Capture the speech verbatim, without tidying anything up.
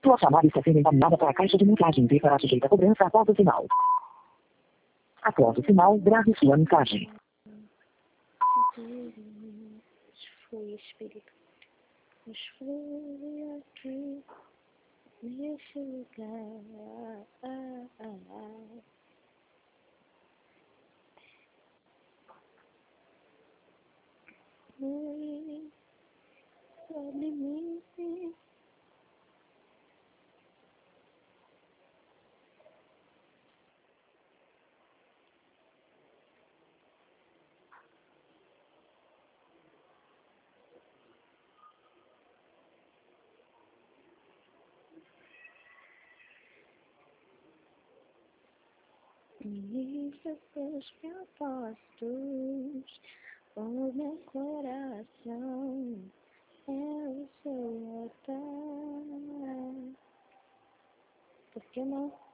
Sua chamada está sendo encaminhada para a caixa de mensagens e será sujeita a cobrança após o sinal. Após o sinal, grave sua mensagem. Deus foi Espírito, nos foi aqui neste lugar. Ah, ah, ah. Oi, sobre mim. Ministra seus propósitos, o meu coração é o seu altar. Por que não?